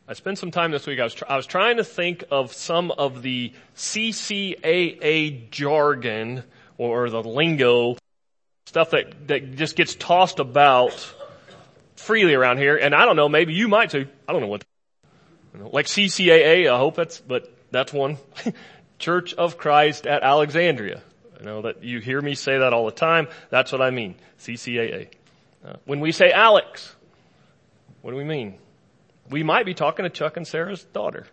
I spent some time this week. I was trying to think of some of the CCAA jargon or the lingo, stuff that just gets tossed about freely around here. And I don't know, maybe you might too. I don't know what. Like CCAA, I hope that's one. Church of Christ at Alexandria. I know that you hear me say that all the time. That's what I mean. CCAA. When we say Alex, what do we mean? We might be talking to Chuck and Sarah's daughter.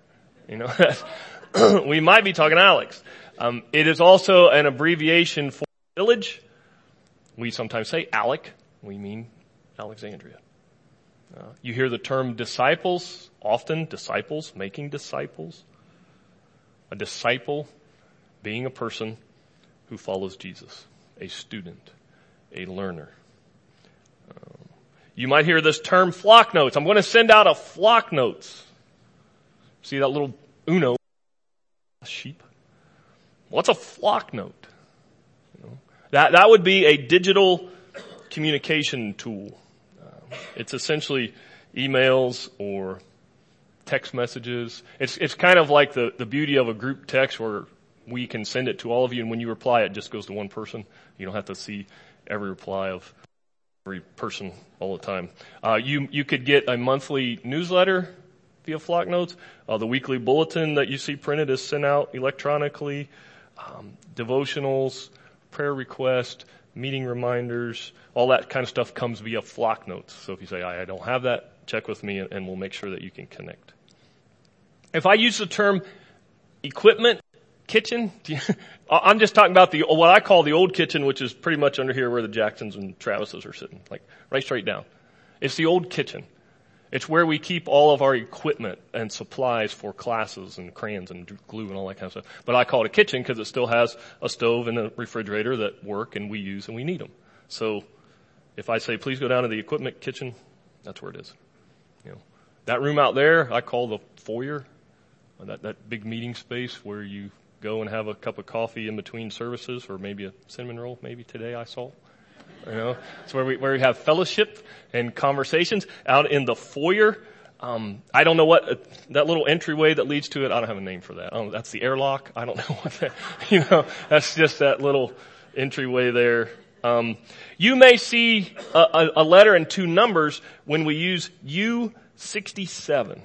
We might be talking to Alex. It is also an abbreviation for village. We sometimes say Alec. We mean Alexandria. You hear the term disciples, often disciples, making disciples. A disciple being a person who follows Jesus, a student, a learner. You might hear this term flock notes. I'm going to send out a flock notes. See that little Uno sheep? What's a flock note? That would be a digital communication tool. It's essentially emails or text messages. It's kind of like the beauty of a group text where we can send it to all of you, and when you reply, it just goes to one person. You don't have to see every reply of every person all the time. You could get a monthly newsletter via Flock Notes. The weekly bulletin that you see printed is sent out electronically. Devotionals, prayer requests, meeting reminders, all that kind of stuff comes via Flock Notes. So if you say, I don't have that, check with me and we'll make sure that you can connect. If I use the term equipment kitchen, I'm just talking about what I call the old kitchen, which is pretty much under here where the Jacksons and Travises are sitting, like right straight down. It's the old kitchen. It's where we keep all of our equipment and supplies for classes and crayons and glue and all that kind of stuff. But I call it a kitchen because it still has a stove and a refrigerator that work and we use and we need them. So if I say, please go down to the equipment kitchen, that's where it is. That room out there, I call the foyer, that big meeting space where you go and have a cup of coffee in between services, or maybe a cinnamon roll, maybe today I saw. It's where we have fellowship and conversations out in the foyer. I don't know what that little entryway that leads to it. I don't have a name for that. That's the airlock. I don't know what that. That's just that little entryway there. You may see a letter and two numbers when we use U67,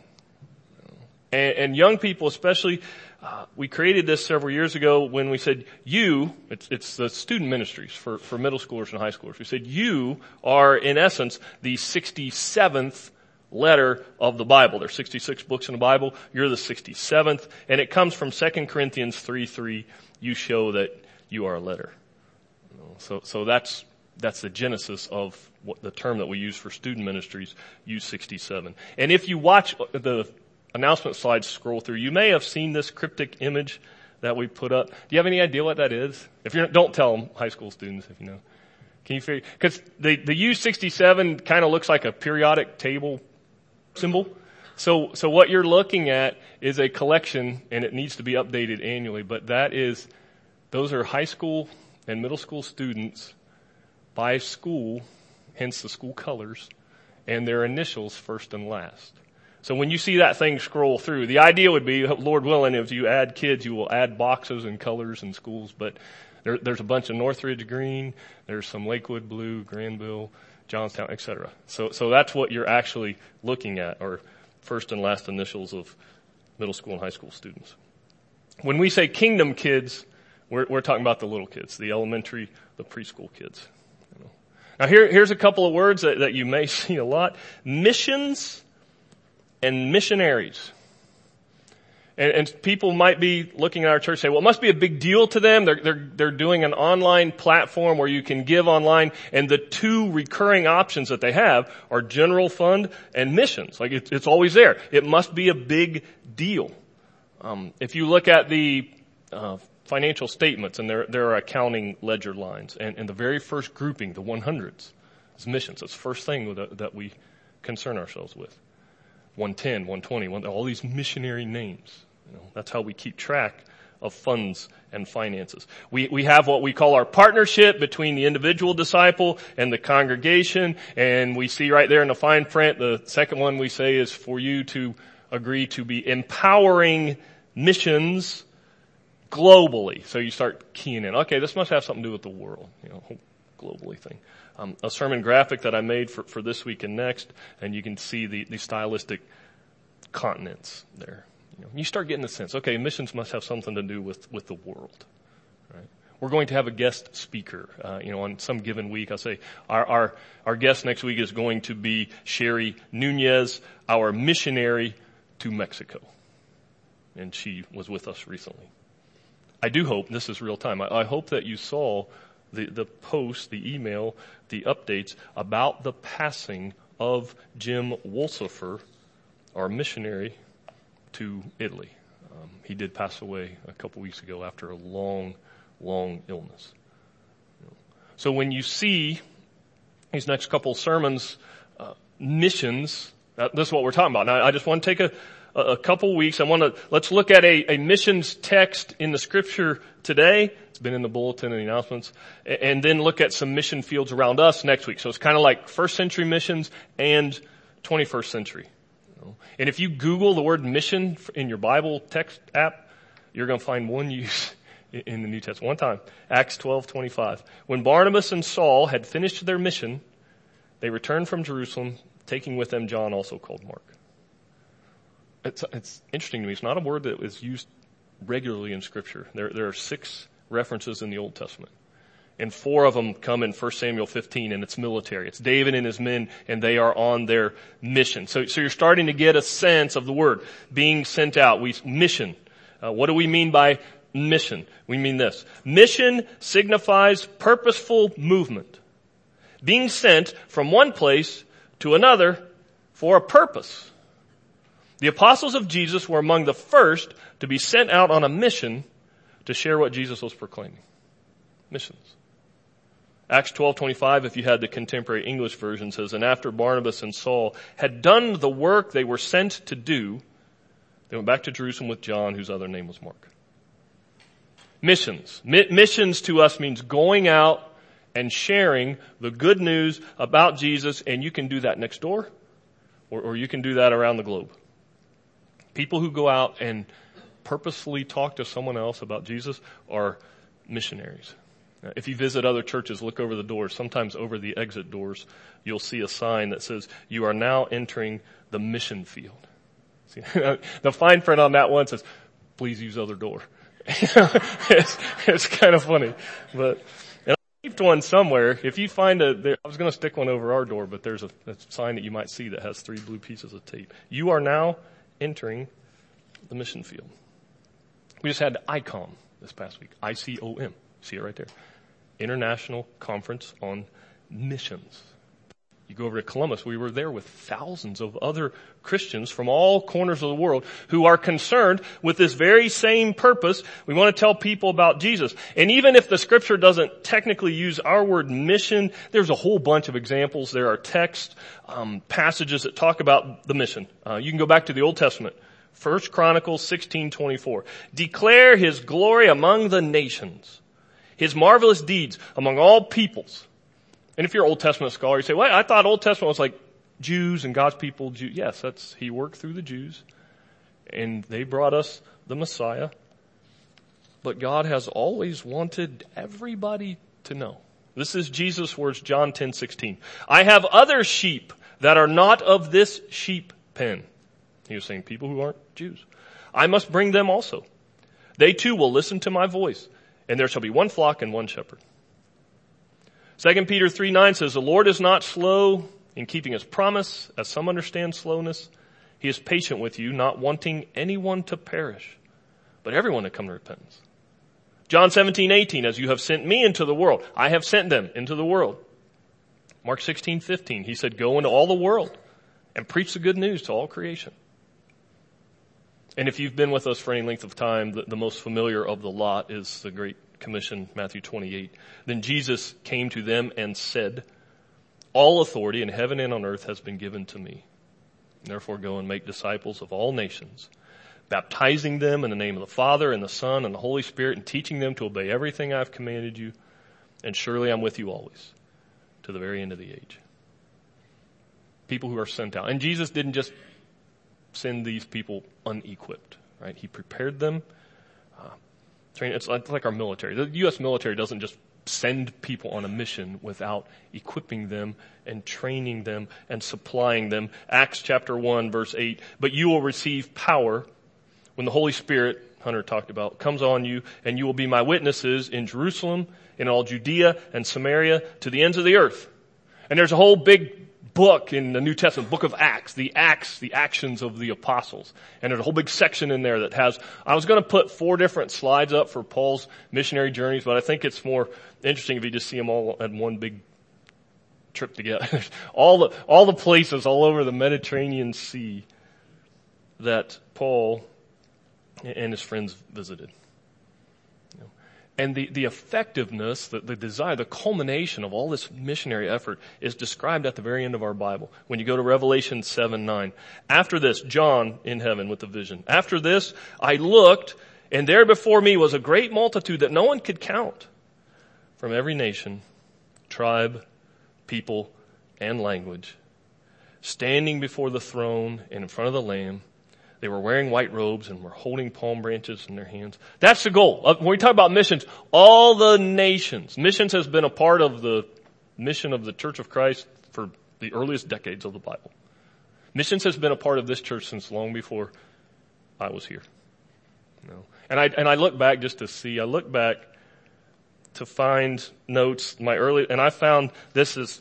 and young people especially. We created this several years ago when we said it's the student ministries for middle schoolers and high schoolers. We said you are in essence the 67th letter of the Bible. There's 66 books in the Bible. You're the 67th. And it comes from 2 Corinthians 3:3. You show that you are a letter. So that's the genesis of what the term that we use for student ministries, U67. And if you watch the announcement slides scroll through, you may have seen this cryptic image that we put up. Do you have any idea what that is? If you don't tell them, high school students, if you know. Can you figure? Because the U67 kind of looks like a periodic table symbol. So what you're looking at is a collection, and it needs to be updated annually. But those are high school and middle school students by school, hence the school colors, and their initials first and last. So when you see that thing scroll through, the idea would be, Lord willing, if you add kids, you will add boxes and colors and schools. But there's a bunch of Northridge green, there's some Lakewood blue, Granville, Johnstown, etc. So that's what you're actually looking at, or first and last initials of middle school and high school students. When we say kingdom kids, we're talking about the little kids, the elementary, the preschool kids. Now here's a couple of words that you may see a lot. Missions and missionaries. And people might be looking at our church and say, well, it must be a big deal to them. They're doing an online platform where you can give online, and the two recurring options that they have are general fund and missions. Like it's always there. It must be a big deal. If you look at the financial statements, and there are accounting ledger lines, and the very first grouping, the 100s, is missions. It's the first thing that we concern ourselves with. 110, 120, all these missionary names. That's how we keep track of funds and finances. We have what we call our partnership between the individual disciple and the congregation, and we see right there in the fine print, the second one we say is for you to agree to be empowering missions globally. So you start keying in. Okay, this must have something to do with the world, whole globally thing. A sermon graphic that I made for this week and next, and you can see the stylistic continents there. You start getting the sense, okay, missions must have something to do with the world. Right? We're going to have a guest speaker, on some given week. I'll say our guest next week is going to be Sherry Nunez, our missionary to Mexico. And she was with us recently. I do hope, this is real time, I hope that you saw the post, the email, the updates about the passing of Jim Wolsifer, our missionary to Italy. He did pass away a couple weeks ago after a long illness. So when you see these next couple sermons, missions, this is what we're talking about. Now I just want to take a couple weeks. Let's look at a missions text in the scripture today. It's been in the bulletin and the announcements. And then look at some mission fields around us next week. So it's kind of like first century missions and 21st century. And if you Google the word mission in your Bible text app, you're going to find one use in the New Testament. One time, Acts 12:25. When Barnabas and Saul had finished their mission, they returned from Jerusalem, taking with them John, also called Mark. It's interesting to me. It's not a word that is used regularly in Scripture. There are 6 references in the Old Testament. And 4 of them come in 1 Samuel 15, and it's military. It's David and his men, and they are on their mission. So you're starting to get a sense of the word being sent out. Mission. What do we mean by mission? We mean this. Mission signifies purposeful movement. Being sent from one place to another for a purpose. The apostles of Jesus were among the first to be sent out on a mission to share what Jesus was proclaiming. Missions. Acts 12:25, if you had the contemporary English version, says, and after Barnabas and Saul had done the work they were sent to do, they went back to Jerusalem with John, whose other name was Mark. Missions. Missions to us means going out and sharing the good news about Jesus, and you can do that next door, or you can do that around the globe. People who go out and purposefully talk to someone else about Jesus are missionaries. If you visit other churches, look over the doors. Sometimes over the exit doors, you'll see a sign that says, you are now entering the mission field. See, the fine print on that one says, please use other door. It's kind of funny. But and I left one somewhere. If you find I was going to stick one over our door, but there's a sign that you might see that has 3 blue pieces of tape. You are now entering the mission field. We just had ICOM this past week. ICOM. See it right there. International Conference on Missions. You go over to Columbus, we were there with thousands of other Christians from all corners of the world who are concerned with this very same purpose. We want to tell people about Jesus. And even if the scripture doesn't technically use our word mission, there's a whole bunch of examples. There are text passages that talk about the mission. You can go back to the Old Testament. 1 Chronicles 16:24. Declare his glory among the nations, his marvelous deeds among all peoples. And if you're an Old Testament scholar, you say, well, I thought Old Testament was like Jews and God's people. Yes, he worked through the Jews, and they brought us the Messiah. But God has always wanted everybody to know. This is Jesus' words, John 10:16. I have other sheep that are not of this sheep pen. He was saying people who aren't Jews. I must bring them also. They too will listen to my voice, and there shall be one flock and one shepherd. 2 Peter 3:9 says, the Lord is not slow in keeping his promise, as some understand slowness. He is patient with you, not wanting anyone to perish, but everyone to come to repentance. John 17:18, as you have sent me into the world, I have sent them into the world. Mark 16:15, he said, go into all the world and preach the good news to all creation. And if you've been with us for any length of time, the most familiar of the lot is the Great Commission, Matthew 28. Then Jesus came to them and said, all authority in heaven and on earth has been given to me. Therefore go and make disciples of all nations, baptizing them in the name of the Father and the Son and the Holy Spirit, and teaching them to obey everything I've commanded you. And surely I'm with you always, to the very end of the age. People who are sent out. And Jesus didn't just send these people unequipped, right? He prepared them. It's like our military. The U.S. military doesn't just send people on a mission without equipping them and training them and supplying them. Acts chapter 1, verse 8, but you will receive power when the Holy Spirit, Hunter talked about, comes on you, and you will be my witnesses in Jerusalem, in all Judea and Samaria, to the ends of the earth. And there's a whole big book in the New Testament, book of Acts, the actions of the apostles. And there's a whole big section in there that has, I was going to put 4 different slides up for Paul's missionary journeys, but I think it's more interesting if you just see them all at one big trip together. all the places all over the Mediterranean Sea that Paul and his friends visited. And the effectiveness, the desire, the culmination of all this missionary effort is described at the very end of our Bible. When you go to Revelation 7:9. After this, John in heaven with the vision. After this, I looked, and there before me was a great multitude that no one could count, from every nation, tribe, people, and language, standing before the throne and in front of the Lamb. They were wearing white robes and were holding palm branches in their hands. That's the goal. When we talk about missions, all the nations. Missions has been a part of the mission of the Church of Christ for the earliest decades of the Bible. Missions has been a part of this church since long before I was here. And I look back just to see. I look back to find notes. And I found this is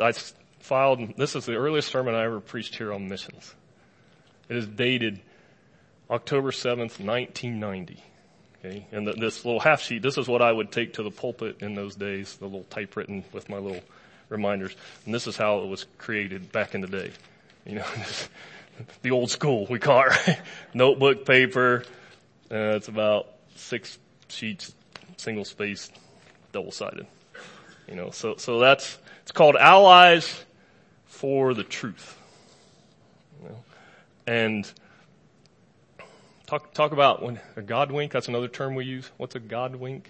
the earliest sermon I ever preached here on missions. It is dated October 7th, 1990. Okay. And this little half sheet, this is what I would take to the pulpit in those days, the little typewritten with my little reminders. And this is how it was created back in the day. The old school, we call it, right? Notebook paper. It's about 6 sheets, single spaced, double sided. So it's called Allies for the Truth. And talk about when a God wink. That's another term we use. What's a God wink?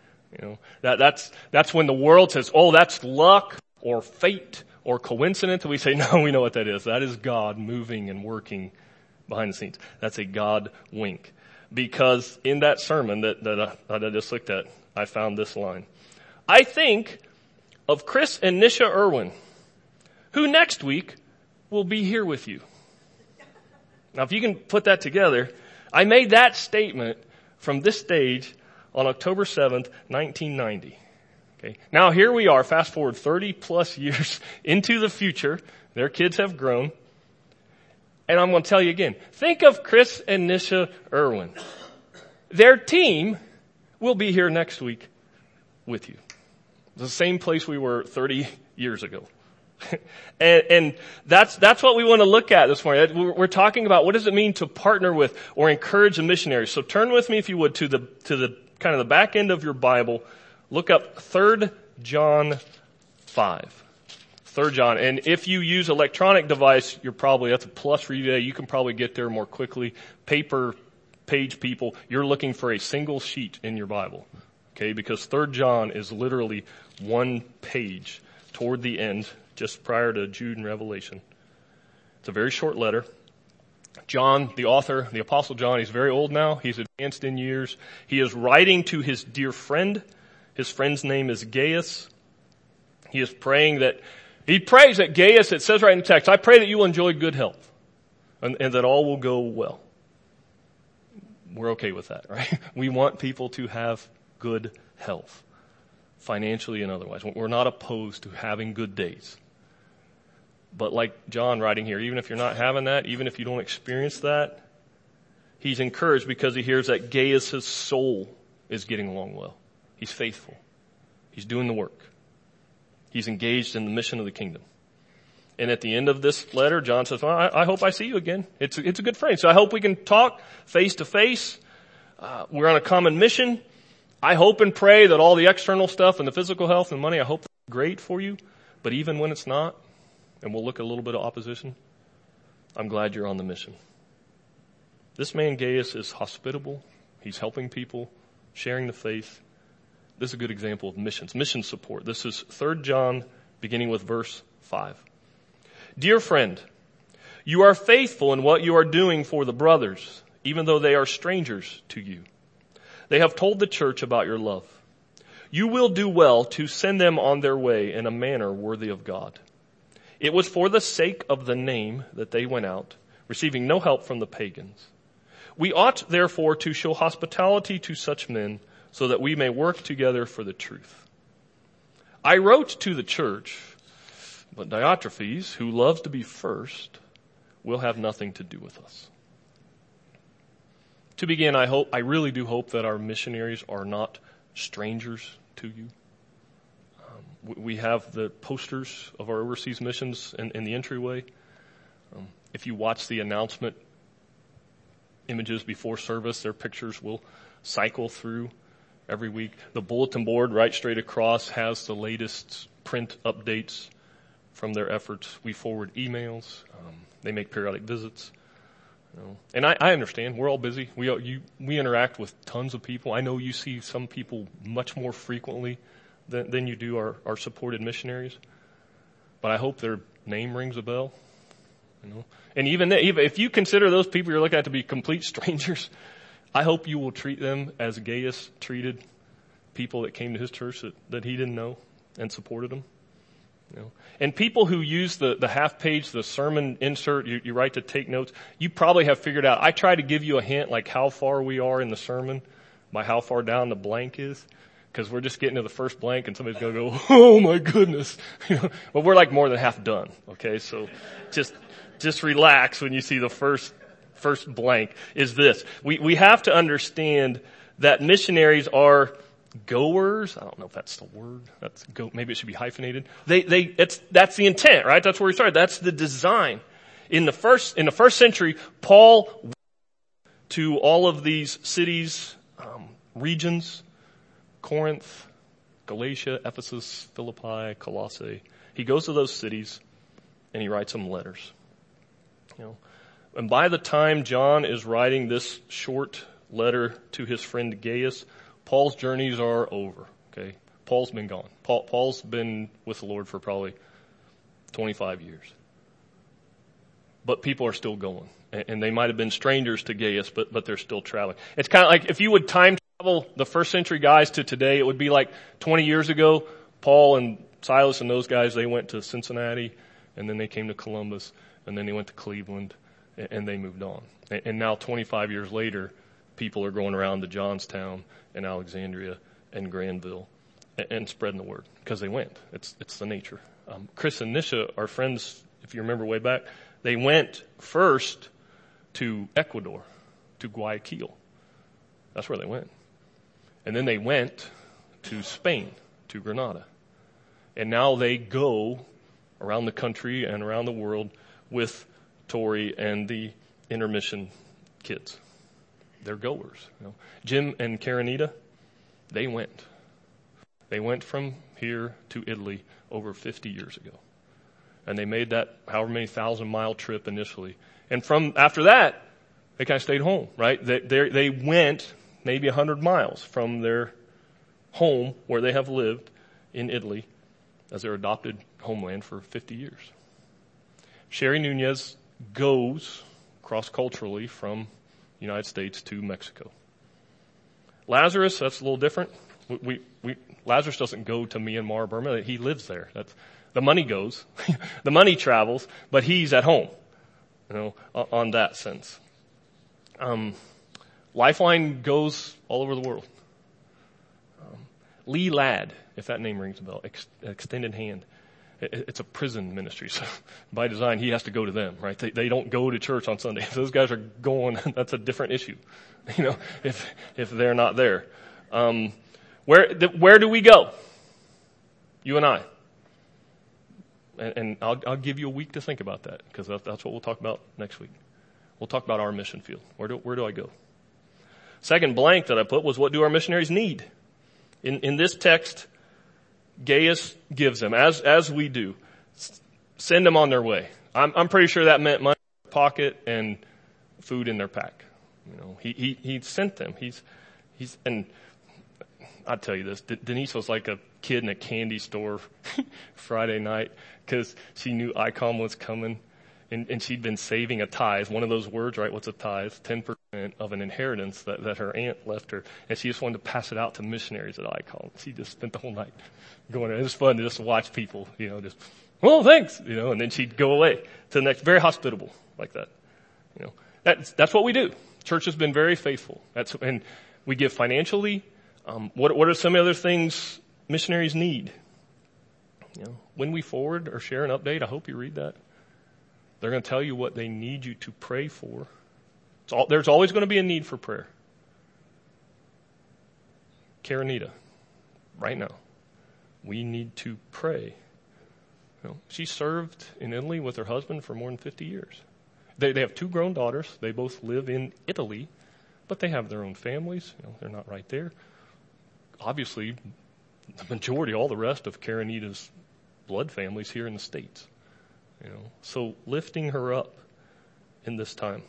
That's when the world says, "Oh, that's luck or fate or coincidence." And we say, "No, we know what that is. That is God moving and working behind the scenes." That's a God wink. Because in that sermon that I just looked at, I found this line. I think of Chris and Nisha Irwin, who next week will be here with you. Now, if you can put that together, I made that statement from this stage on October 7th, 1990. Okay. Now here we are, fast forward 30 plus years into the future. Their kids have grown. And I'm going to tell you again, think of Chris and Nisha Irwin. Their team will be here next week with you. The same place we were 30 years ago. And that's what we want to look at this morning. We're talking about what does it mean to partner with or encourage a missionary. So turn with me, if you would, to the kind of the back end of your Bible. Look up 3 John 5. 3 John. And if you use electronic device, that's a plus for you today. You can probably get there more quickly. Paper page people, you're looking for a single sheet in your Bible. Okay, because 3 John is literally one page toward the end, just prior to Jude and Revelation. It's a very short letter. John, the author, the Apostle John, he's very old now. He's advanced in years. He is writing to his dear friend. His friend's name is Gaius. He prays that Gaius, it says right in the text, I pray that you will enjoy good health and that all will go well. We're okay with that, right? We want people to have good health, financially and otherwise. We're not opposed to having good days. But like John writing here, even if you're not having that, even if you don't experience that, he's encouraged because he hears that Gaius' soul is getting along well. He's faithful. He's doing the work. He's engaged in the mission of the kingdom. And at the end of this letter, John says, well, I hope I see you again. It's a good friend. So I hope we can talk face to face. We're on a common mission. I hope and pray that all the external stuff and the physical health and money, I hope that's great for you. But even when it's not, and we'll look at a little bit of opposition, I'm glad you're on the mission. This man Gaius is hospitable. He's helping people, sharing the faith. This is a good example of missions, mission support. This is 3 John, beginning with verse 5. Dear friend, You are faithful in what you are doing for the brothers, even though they are strangers to you. They have told the church about your love. You will do well to send them on their way in a manner worthy of God. It was for the sake of the name that they went out, receiving no help from the pagans. We ought therefore to show hospitality to such men so that we may work together for the truth. I wrote to the church, but Diotrephes, who loves to be first, will have nothing to do with us. To begin, I really do hope that our missionaries are not strangers to you. We have the posters of our overseas missions in the entryway. If you watch the announcement images before service, their pictures will cycle through every week. The bulletin board right straight across has the latest print updates from their efforts. We forward emails. They make periodic visits. And I understand we're all busy. We interact with tons of people. I know you see some people much more frequently than you do our supported missionaries. But I hope their name rings a bell. And even if you consider those people you're looking at to be complete strangers, I hope you will treat them as Gaius treated people that came to his church that he didn't know and supported them. And people who use the half page, the sermon insert, you write to take notes, you probably have figured out. I try to give you a hint like how far we are in the sermon by how far down the blank is. Because we're just getting to the first blank and somebody's going to go, oh my goodness. But we're like more than half done. Okay. So just relax when you see the first blank is this. We have to understand that missionaries are goers. I don't know if that's the word. Maybe it should be hyphenated. That's the intent, right? That's where we started. That's the design. In the first century, Paul went to all of these cities, regions, Corinth, Galatia, Ephesus, Philippi, Colossae. He goes to those cities and he writes them letters. And by the time John is writing this short letter to his friend Gaius, Paul's journeys are over. Okay, Paul's been gone. Paul's been with the Lord for probably 25 years. But people are still going. And they might have been strangers to Gaius, but they're still traveling. It's kind of like if you would time travel the first century guys to today, it would be like 20 years ago, Paul and Silas and those guys, they went to Cincinnati, and then they came to Columbus, and then they went to Cleveland, and they moved on. And now 25 years later, people are going around to Johnstown and Alexandria and Granville and spreading the word because they went. It's the nature. Chris and Nisha, our friends, if you remember way back, they went first to Ecuador, to Guayaquil. That's where they went. And then they went to Spain, to Granada. And now they go around the country and around the world with Tori and the intermission kids. They're goers. Jim and Karenita, they went. They went from here to Italy over 50 years ago. And they made that however many 1,000-mile trip initially. And from after that, they kind of stayed home, right? They went maybe 100 miles from their home where they have lived in Italy as their adopted homeland for 50 years. Sherry Nunez goes cross-culturally from the United States to Mexico. Lazarus, that's a little different. Lazarus doesn't go to Myanmar, Burma. He lives there. The money goes. The money travels, but he's at home, on that sense. Lifeline goes all over the world. Lee Ladd, if that name rings a bell, Extended Hand. It's a prison ministry, so by design he has to go to them, right? They don't go to church on Sunday. If those guys are going, that's a different issue, if they're not there. Where do we go? You and I. And I'll give you a week to think about that because that's what we'll talk about next week. We'll talk about our mission field. Where do I go? Second blank that I put was, what do our missionaries need? In this text, Gaius gives them, as we do, send them on their way. I'm pretty sure that meant money in their pocket and food in their pack. He sent them. And I'll tell you this, Denise was like a kid in a candy store Friday night because she knew ICOM was coming. And she'd been saving a tithe, one of those words, right? What's a tithe? 10% of an inheritance that her aunt left her. And she just wanted to pass it out to missionaries at ICOM. She just spent the whole night going there. It was fun to just watch people, just, well, thanks, and then she'd go away to the next, very hospitable like that. That's what we do. Church has been very faithful. And we give financially. What are some other things missionaries need? When we forward or share an update, I hope you read that. They're going to tell you what they need you to pray for. There's always going to be a need for prayer. Karenita, right now, we need to pray. She served in Italy with her husband for more than 50 years. They have 2 grown daughters. They both live in Italy, but they have their own families. They're not right there. Obviously, the majority, all the rest of Karenita's blood families here in the States. So lifting her up in this time.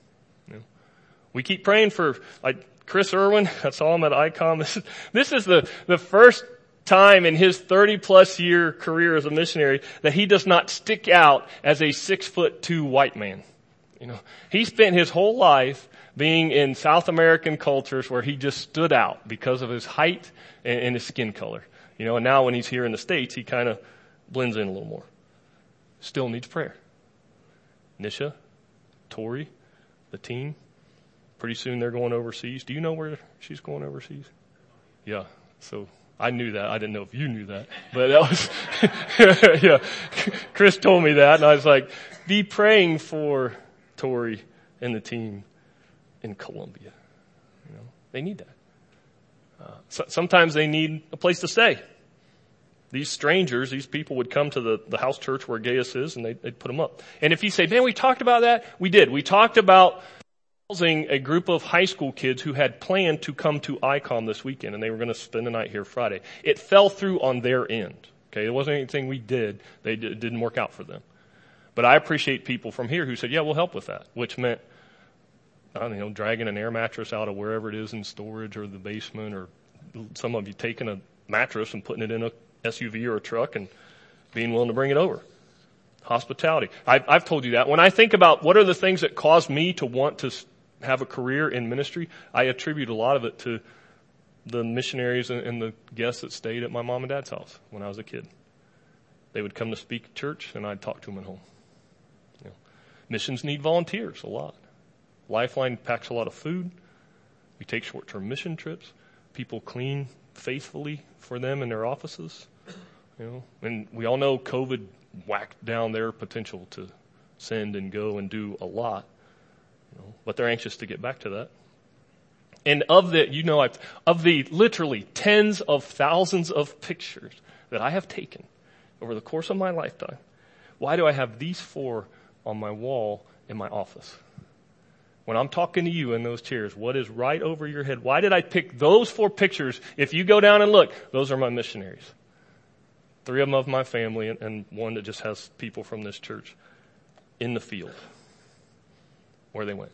We keep praying for, like Chris Irwin. I saw him at ICOM. This is the first time in his 30-plus year career as a missionary that he does not stick out as a 6'2" white man. He spent his whole life being in South American cultures where he just stood out because of his height and his skin color. And now when he's here in the States, he kind of blends in a little more. Still needs prayer. Nisha, Tori, the team, pretty soon they're going overseas. Do you know where she's going overseas? Yeah. So I knew that. I didn't know if you knew that, but that was, yeah. Chris told me that and I was like, be praying for Tori and the team in Colombia. They need that. Sometimes they need a place to stay. These strangers, these people would come to the house church where Gaius is and they'd put them up. And if you say, man, we talked about that, we did. We talked about housing a group of high school kids who had planned to come to ICOM this weekend and they were going to spend the night here Friday. It fell through on their end. Okay, it wasn't anything we did. It didn't work out for them. But I appreciate people from here who said, yeah, we'll help with that, which meant, dragging an air mattress out of wherever it is in storage or the basement, or some of you taking a mattress and putting it in a SUV or a truck and being willing to bring it over. Hospitality. I've told you that. When I think about what are the things that caused me to want to have a career in ministry, I attribute a lot of it to the missionaries and the guests that stayed at my mom and dad's house when I was a kid. They would come to speak at church and I'd talk to them at home. Missions need volunteers a lot. Lifeline packs a lot of food. We take short-term mission trips. People clean faithfully for them in their offices. And we all know COVID whacked down their potential to send and go and do a lot. But they're anxious to get back to that. And of the literally tens of thousands of pictures that I have taken over the course of my lifetime, why do I have these 4 on my wall in my office? When I'm talking to you in those chairs, what is right over your head? Why did I pick those 4 pictures? If you go down and look, those are my missionaries. 3 of them of my family and 1 that just has people from this church in the field where they went.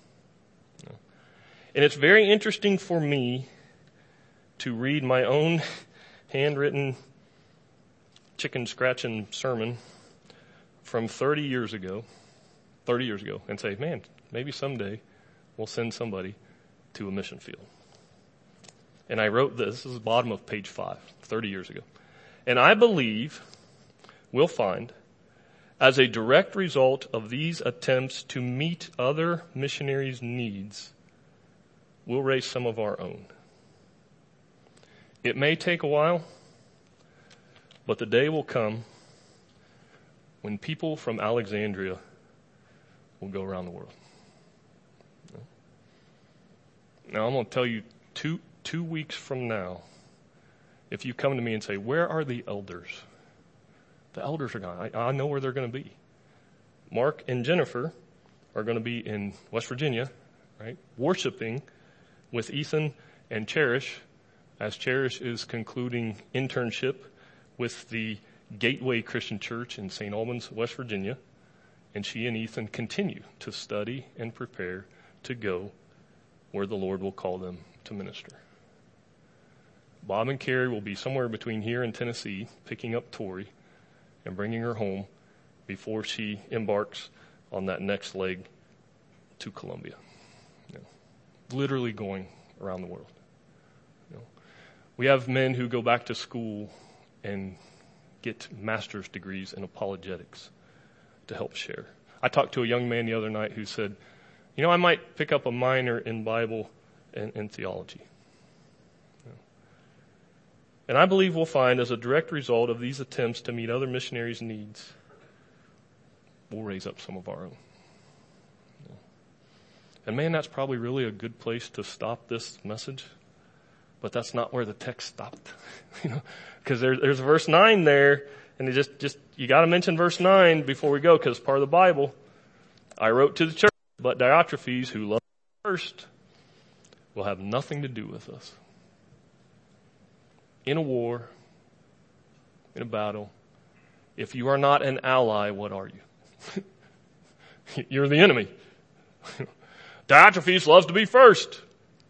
And it's very interesting for me to read my own handwritten chicken scratching sermon from 30 years ago, and say, man, maybe someday we'll send somebody to a mission field. And I wrote this is the bottom of page 5, 30 years ago. And I believe we'll find, as a direct result of these attempts to meet other missionaries' needs, we'll raise some of our own. It may take a while, but the day will come when people from Alexandria will go around the world. Now, I'm going to tell you, two weeks from now, if you come to me and say, where are the elders? The elders are gone. I know where they're going to be. Mark and Jennifer are going to be in West Virginia, right, worshiping with Ethan and Cherish, as Cherish is concluding internship with the Gateway Christian Church in St. Albans, West Virginia, and she and Ethan continue to study and prepare to go where the Lord will call them to minister. Bob and Carrie will be somewhere between here and Tennessee, picking up Tori and bringing her home before she embarks on that next leg to Colombia. Literally going around the world. We have men who go back to school and get master's degrees in apologetics to help share. I talked to a young man the other night who said, I might pick up a minor in Bible and theology. And I believe we'll find as a direct result of these attempts to meet other missionaries' needs, we'll raise up some of our own. And man, that's probably really a good place to stop this message. But that's not where the text stopped. Because there's verse 9 there, and it just you got to mention verse 9 before we go, because it's part of the Bible. I wrote to the church, but Diotrephes, who loved first, will have nothing to do with us. In a war, in a battle, if you are not an ally, what are you? You're the enemy. Diotrephes loves to be first.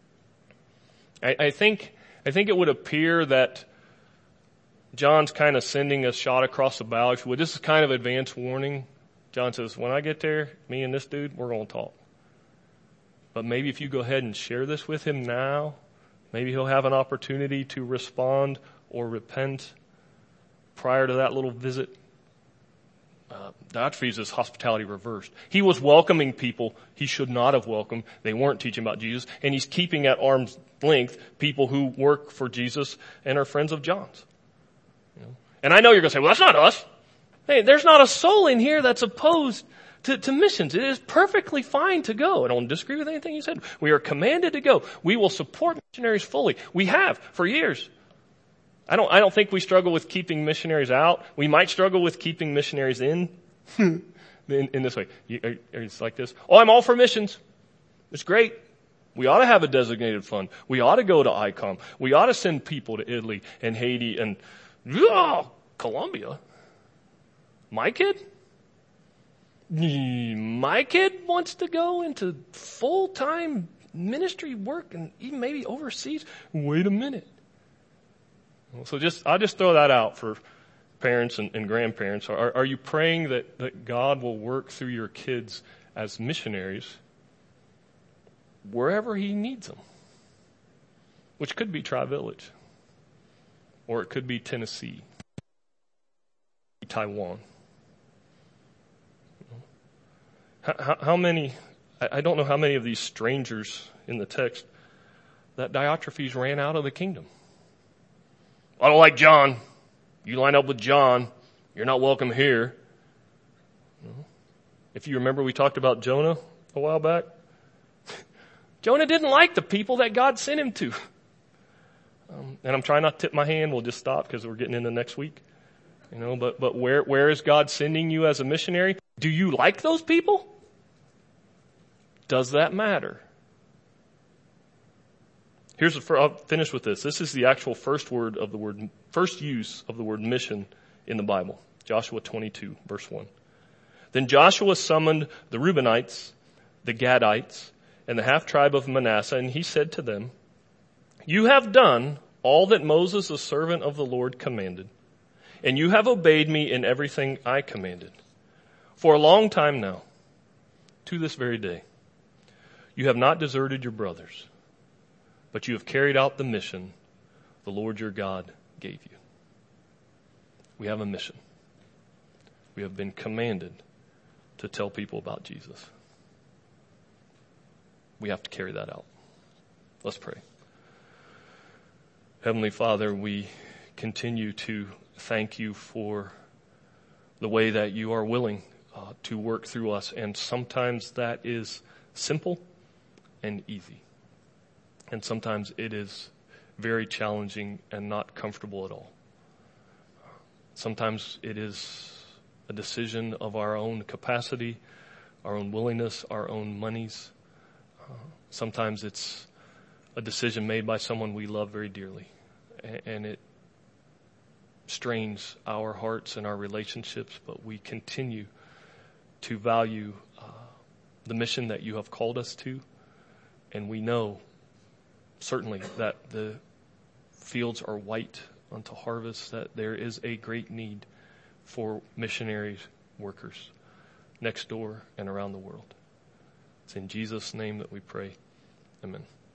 I think it would appear that John's kind of sending a shot across the bow. If you would, this is kind of advance warning. John says, when I get there, me and this dude, we're going to talk. But maybe if you go ahead and share this with him now, maybe he'll have an opportunity to respond or repent prior to that little visit. Diotrephes' hospitality reversed. He was welcoming people he should not have welcomed. They weren't teaching about Jesus. And he's keeping at arm's length people who work for Jesus and are friends of John's. And I know you're going to say, well, that's not us. Hey, there's not a soul in here that's opposed to missions. It is perfectly fine to go. I don't disagree with anything you said. We are commanded to go. We will support missionaries fully. We have for years. I don't think we struggle with keeping missionaries out. We might struggle with keeping missionaries in this way. It's like this. Oh, I'm all for missions. It's great. We ought to have a designated fund. We ought to go to ICOM. We ought to send people to Italy and Haiti and Colombia. My kid wants to go into full-time ministry work and even maybe overseas. Wait a minute. So I'll just throw that out for parents and grandparents. Are you praying that God will work through your kids as missionaries wherever He needs them? Which could be Tri-Village. Or it could be Tennessee. Taiwan. How many, I don't know how many of these strangers in the text that Diotrephes ran out of the kingdom. I don't like John. You line up with John, you're not welcome here. If you remember, we talked about Jonah a while back. Jonah didn't like the people that God sent him to. And I'm trying not to tip my hand. We'll just stop because we're getting into next week. But where is God sending you as a missionary? Do you like those people? Does that matter? I'll finish with this. This is the actual first use of the word mission in the Bible. Joshua 22, verse 1. Then Joshua summoned the Reubenites, the Gadites, and the half-tribe of Manasseh, and he said to them, you have done all that Moses, the servant of the Lord, commanded, and you have obeyed me in everything I commanded. For a long time now, to this very day, you have not deserted your brothers, but you have carried out the mission the Lord your God gave you. We have a mission. We have been commanded to tell people about Jesus. We have to carry that out. Let's pray. Heavenly Father, we continue to thank you for the way that you are willing to work through us. And sometimes that is simple and easy. And sometimes it is very challenging and not comfortable at all. Sometimes it is a decision of our own capacity, our own willingness, our own monies. Sometimes it's a decision made by someone we love very dearly. And it strains our hearts and our relationships, but we continue to value the mission that you have called us to. And we know certainly that the fields are white unto harvest, that there is a great need for missionaries workers next door and around the world. It's in Jesus' name that we pray. Amen.